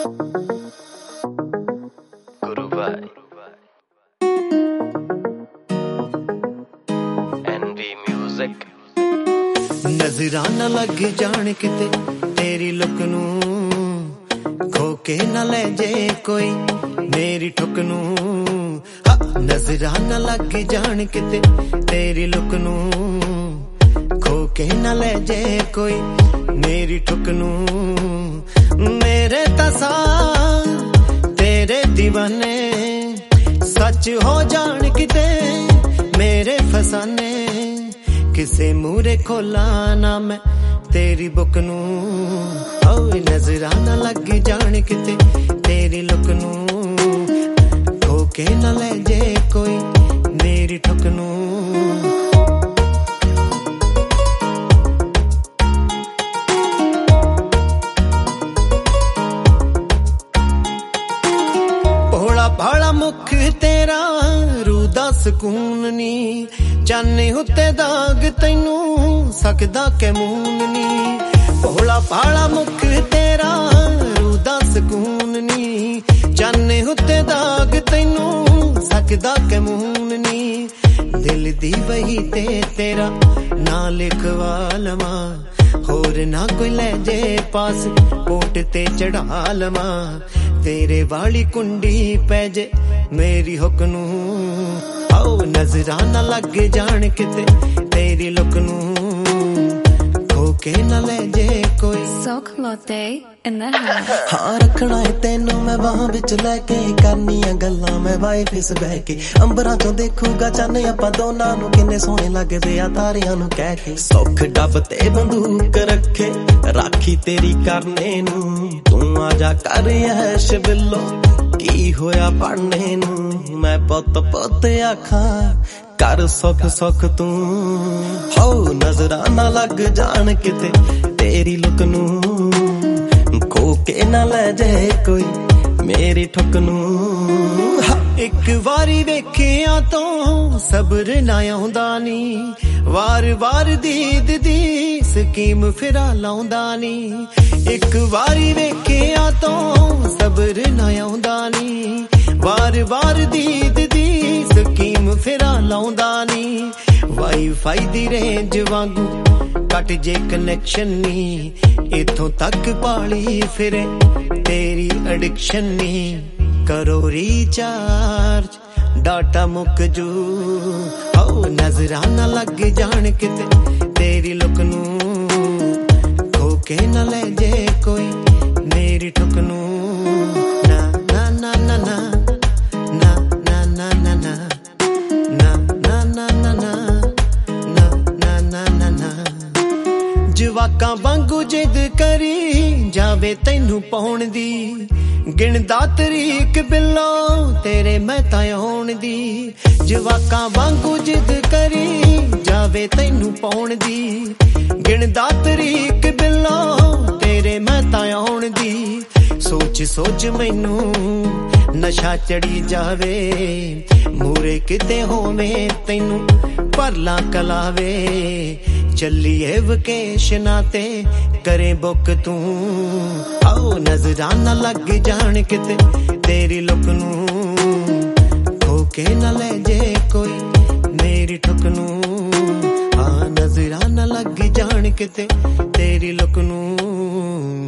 गुरु भाई N V music नजरां ना लग जान किते तेरी लुक नू खो के ना ले जे कोई मेरी ठुक नू नजरां ना लग जान किते तेरी लुक नू खो के ना ले जे कोई मेरी ठुक नू मेरे तसा तेरे दीवाने सच हो जान किते मेरे फसाने किसे मूरे खोला ना मैं तेरी बुक नू नजरां ना लग जान किते तेरी लुक नू खो के ना ले जे कोई मेरी ठुक नू भाड़ा मुख तेरा रूह दा सकून नी चाने उत्ते दाग तैनू सकदा के मून नी भोला भाड़ा मुख तेरा रूह दा सकून नी चाने उत्ते दाग तैनू सकदा के मून नी दिल दी वही ते तेरा ना लिखवा लवा होर ना कोई ले जे पास कोट ते चढ़ा लवा तेरे वाली कुंडी पै जे मेरी हुक नू आओ नजरां ना लग जान किते तेरी लुक नू खो के ना ले जे कोई Sock Latte in the house हाँ रखना है तेनू मैं वहां विच लैके करनियां गल्लां मैं वाइफिस बह के अंबरां चों देखूगा चाने आपां दोनां नू किन्ने सोहणे लगदे आ तारियां नू कह के सुख डब ते बंदूक रखे राखी तेरी करने नू तू आजा कर ऐश बिल्लो की होया पढ़ने नू मैं पुत पुत आखां कर सुख सुख तू हो नजरां ना लग जान किते तेरी लुक नू खो के ना ले जाए कोई मेरी ठुक नू एक वारी वेखिया तो सब्र ना आउंदा नी वार वार दीद दी स्कीम फिरा लाउंदा नी एक वारी वेखिया तो सब्र ना आउंदा नी वार वार दीद दी स्कीम फिरा लाउंदा नी वाईफाई दी रेंज वांगू कट जे कनेक्शन नी इथों तक पाली फिरे तेरी एडिक्शन नी करो रिचार्ज डाटा मुक जू आओ नजरां ना लग जान किते तेरी लुक नू खो के ना ले जे कोई मेरी ठुक नू ना ना ना ना ना ना ना ना ना ना ना ना ना ना ना ना ना ना जवाकां वांगू जिद करी जावे तैनू पाउण दी गिणदा तरीक बिल्लो तेरे मैं ताउण दी जवाकां वांगू जिद करी जावे तैनू पाउण दी गिणदा तरीक बिल्लो तेरे मैं ताउण दी सोच सोच मैनू नशा चढ़ी जावे मूरे किते होवे तैनू परला कलावे चलिए वकेशना ते करे बुक तू आओ नजरां ना लग जान किते तेरी लुक नू खो के ना ले जे कोई मेरी ठुक नू हाँ नजरां ना लग जान किते तेरी लुक नू